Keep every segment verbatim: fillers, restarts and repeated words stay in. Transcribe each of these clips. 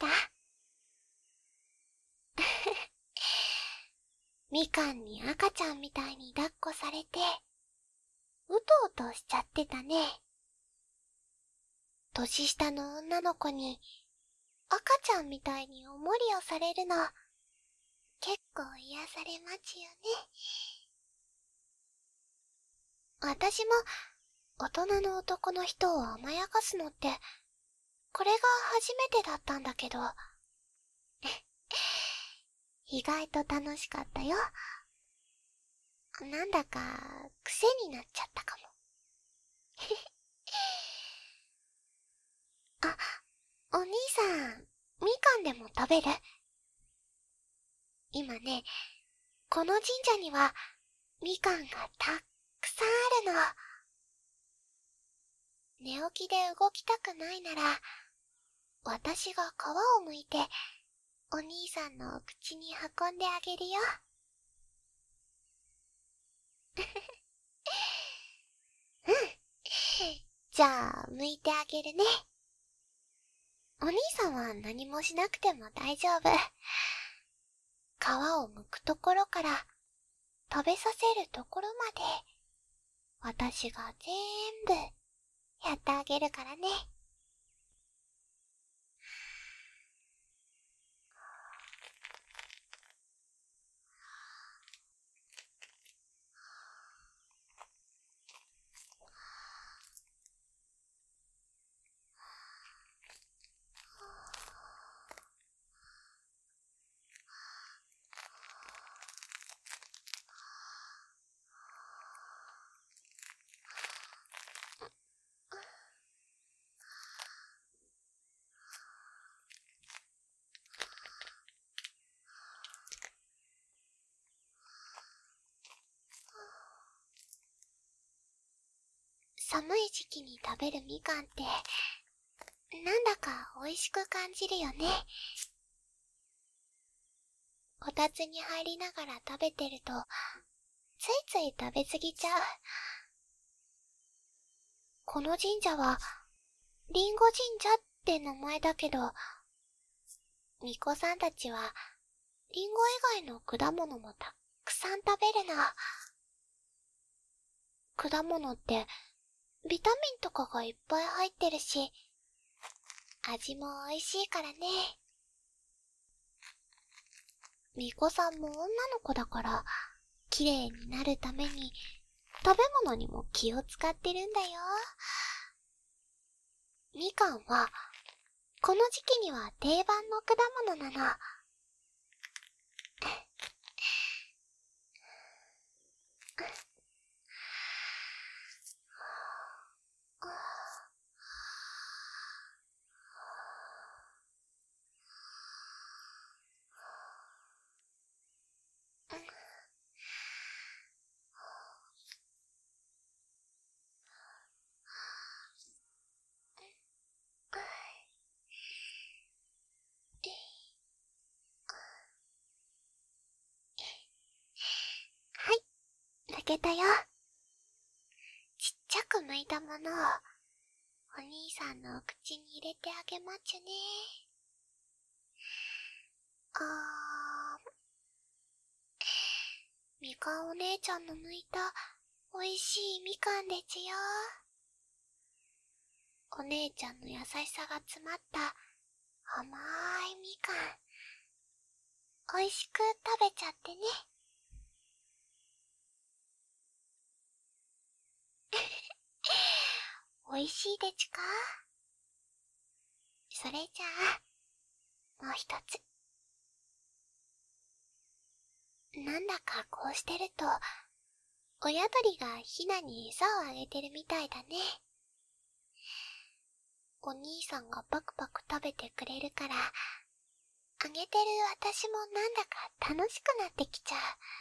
た？みかんに赤ちゃんみたいに抱っこされて、うとうとしちゃってたね。年下の女の子に赤ちゃんみたいにおもりをされるの、結構癒されますよね。私も大人の男の人を甘やかすのって、これが初めてだったんだけど、意外と楽しかったよ。なんだか癖になっちゃったかも。あ、お兄さん、みかんでも食べる？今ね、この神社にはみかんがたくさんあるの。寝起きで動きたくないなら、私が皮を剥いて、お兄さんのお口に運んであげるよ。うん。じゃあ、剥いてあげるね。お兄さんは何もしなくても大丈夫。皮を剥くところから、食べさせるところまで、私が全部、やってあげるからね。寒い時期に食べるみかんって、なんだか美味しく感じるよね。こたつに入りながら食べてると、ついつい食べ過ぎちゃう。この神社は、りんご神社って名前だけど、巫女さんたちは、りんご以外の果物もたくさん食べるの。果物って、ビタミンとかがいっぱい入ってるし、味も美味しいからね。巫女さんも女の子だから、綺麗になるために、食べ物にも気を使ってるんだよ。みかんは、この時期には定番の果物なの。はい、炊けたよ。ちっちゃく剥いたものを、お兄さんのお口に入れてあげまちゅね。あー、みかんお姉ちゃんの剥いた、おいしいみかんでちよ。お姉ちゃんの優しさが詰まった甘いみかん、おいしく食べちゃってね。おいしいでちか？それじゃあ、もう一つ。なんだかこうしてると、親鳥がヒナに餌をあげてるみたいだね。お兄さんがパクパク食べてくれるから、あげてる私もなんだか楽しくなってきちゃう。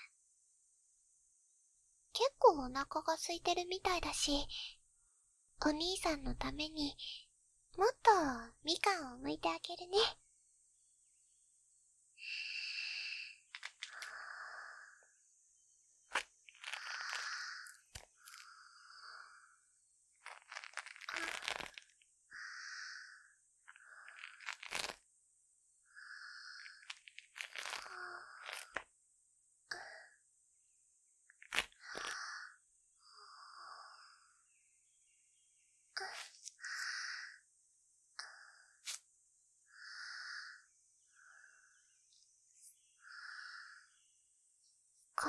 結構お腹が空いてるみたいだし、お兄さんのためにもっとみかんを剥いてあげるね。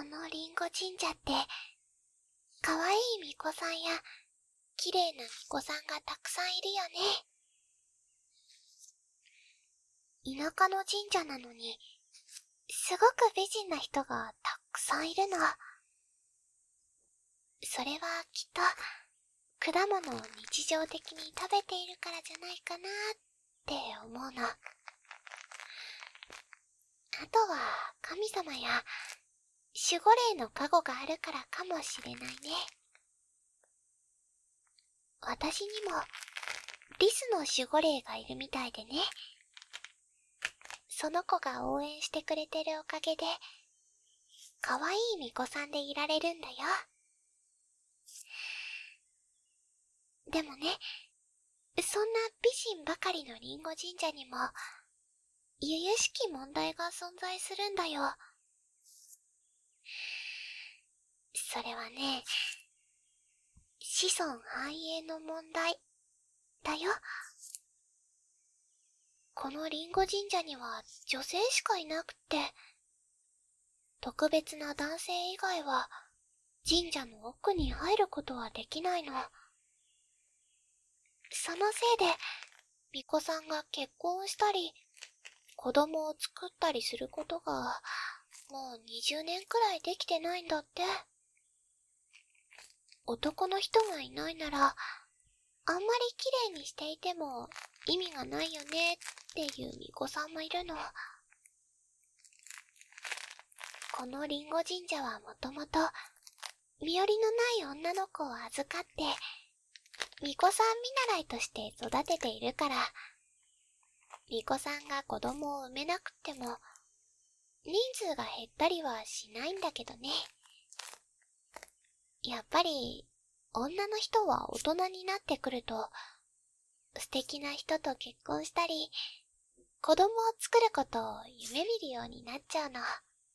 このリンゴ神社って、かわいい巫女さんや、綺麗な巫女さんがたくさんいるよね。田舎の神社なのに、すごく美人な人がたくさんいるの。それはきっと、果物を日常的に食べているからじゃないかなって思うの。あとは神様や守護霊の加護があるからかもしれないね。私にもリスの守護霊がいるみたいでね。その子が応援してくれてるおかげで、かわいい巫女さんでいられるんだよ。でもね、そんな美人ばかりのリンゴ神社にも、由々しき問題が存在するんだよ。それはね、子孫繁栄の問題、だよ。このリンゴ神社には女性しかいなくて、特別な男性以外は神社の奥に入ることはできないの。そのせいで、巫女さんが結婚したり、子供を作ったりすることが、もうにじゅうねんくらいできてないんだって。男の人がいないなら、あんまり綺麗にしていても意味がないよねっていう巫女さんもいるの。このリンゴ神社はもともと、身寄りのない女の子を預かって、巫女さん見習いとして育てているから、巫女さんが子供を産めなくっても、人数が減ったりはしないんだけどね。やっぱり、女の人は大人になってくると、素敵な人と結婚したり、子供を作ることを夢見るようになっちゃうの。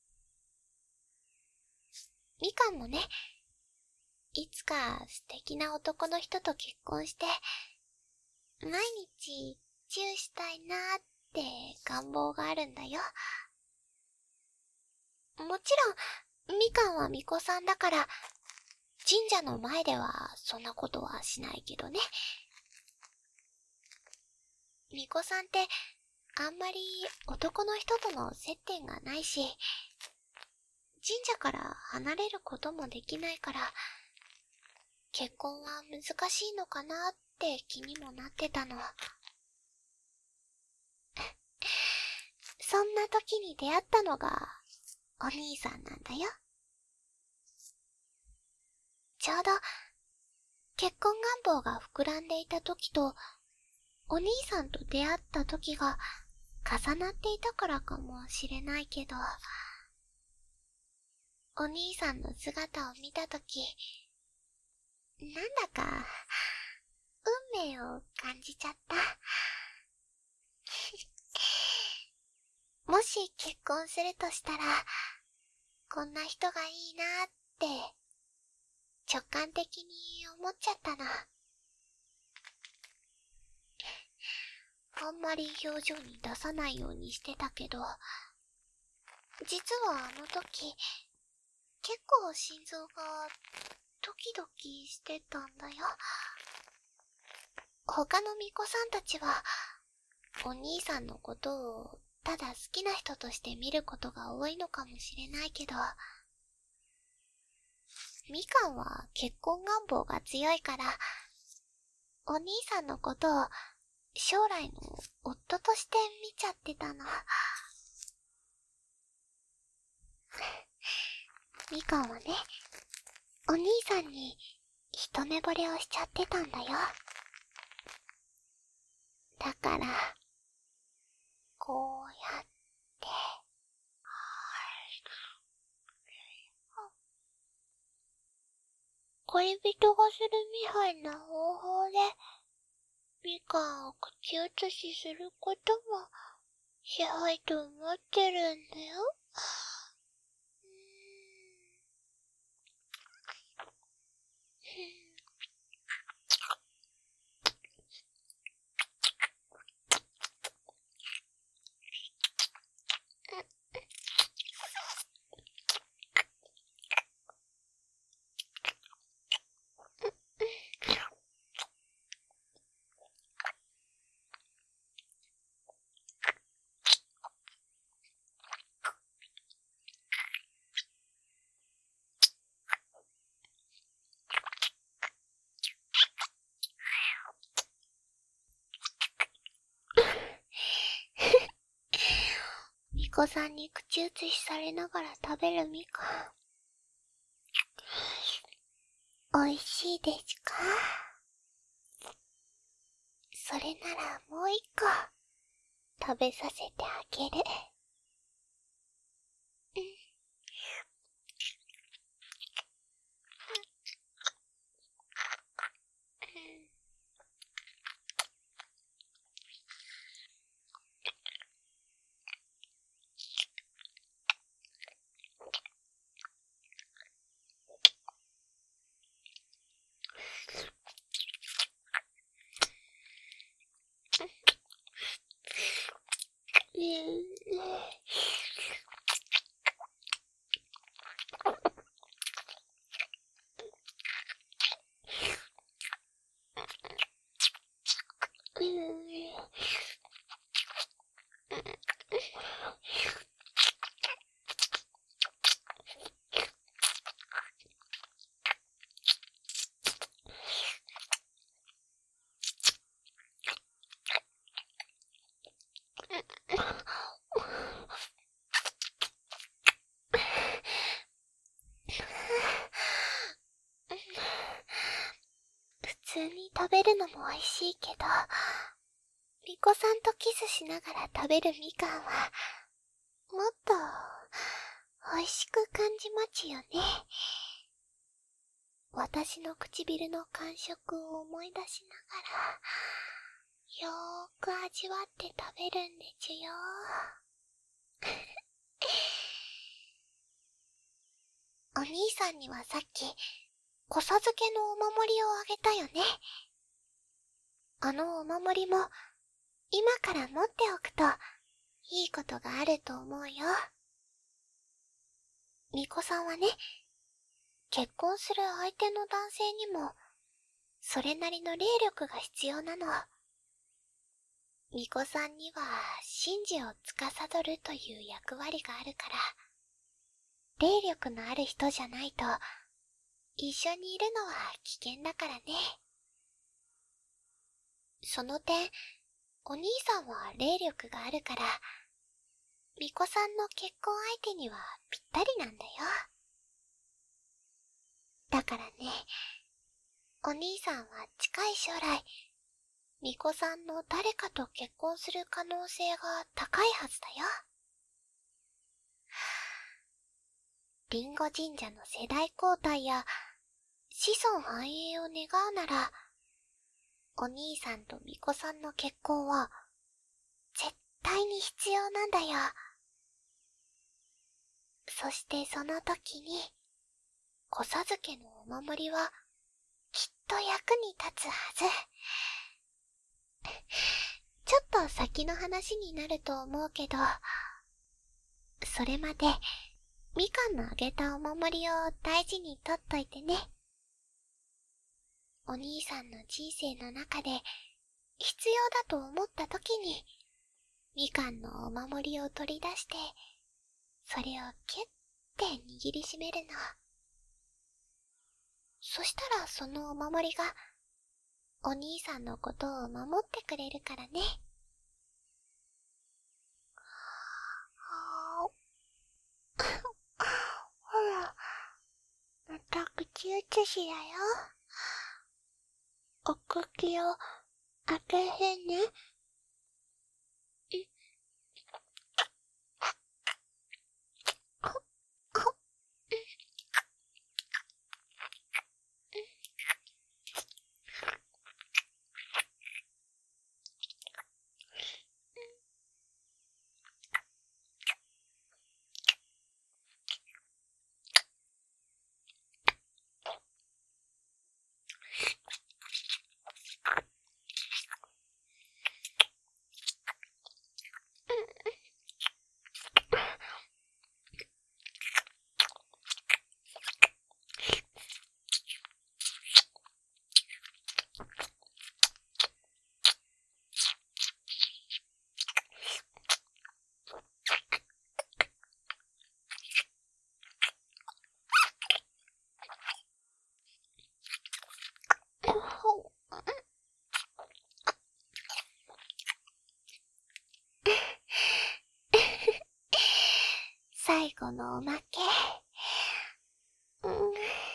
みかんもね、いつか素敵な男の人と結婚して、毎日チューしたいなーって願望があるんだよ。もちろん、みかんは巫女さんだから、神社の前ではそんなことはしないけどね。巫女さんってあんまり男の人との接点がないし、神社から離れることもできないから、結婚は難しいのかなって気にもなってたの。そんな時に出会ったのがお兄さんなんだよ。ちょうど結婚願望が膨らんでいた時と、お兄さんと出会った時が重なっていたからかもしれないけど、お兄さんの姿を見た時、なんだか運命を感じちゃった。もし結婚するとしたら、こんな人がいいなって直感的に思っちゃったな。あんまり表情に出さないようにしてたけど、実はあの時、結構心臓がドキドキしてたんだよ。他の巫女さんたちは、お兄さんのことをただ好きな人として見ることが多いのかもしれないけど、みかんは結婚願望が強いから、お兄さんのことを将来の夫として見ちゃってたの。みかんはね、お兄さんに一目惚れをしちゃってたんだよ。だから、こうやって、恋人がするみたいな方法で、みかんを口移しすることも、しないと思ってるんだよ。 こさんに口移しされながら食べるみかん、おいしいですか？それならもう一個食べさせてあげる。うん。普通に食べるのも美味しいけど、みこさんとキスしながら食べるみかんは、もっと、美味しく感じますよね。私の唇の感触を思い出しながら、よーく味わって食べるんですよ。お兄さんにはさっき、こさ漬けのお守りをあげたよね。あのお守りも、今から持っておくと、いいことがあると思うよ。みこさんはね、結婚する相手の男性にも、それなりの霊力が必要なの。みこさんには、神事を司るという役割があるから、霊力のある人じゃないと、一緒にいるのは危険だからね。その点、お兄さんは霊力があるから、みこさんの結婚相手にはぴったりなんだよ。だからね、お兄さんは近い将来、みこさんの誰かと結婚する可能性が高いはずだよ。リンゴ神社の世代交代や子孫繁栄を願うなら、お兄さんとみこさんの結婚は絶対に必要なんだよ。そしてその時に、こさづけのお守りはきっと役に立つはず。ちょっと先の話になると思うけど、それまでみかんのあげたお守りを大事に取っといてね。お兄さんの人生の中で必要だと思った時に、みかんのお守りを取り出して、それをキュッて握りしめるの。そしたらそのお守りが、お兄さんのことを守ってくれるからね。ほら、また口移しだよ。お口を開けへんね。 後のおまけ。うん。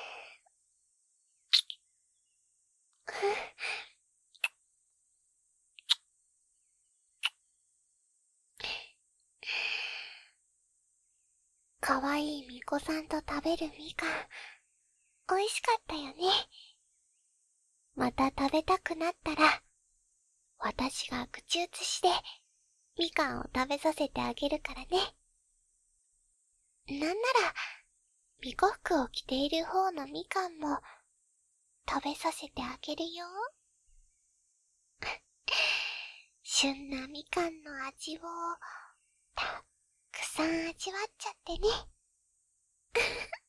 かわいい巫女さんと食べるみかん、美味しかったよね。また食べたくなったら、私が口移しでみかんを食べさせてあげるからね。なんなら、巫女服を着ている方のみかんも食べさせてあげるよ。旬なみかんの味をたくさん味わっちゃってね。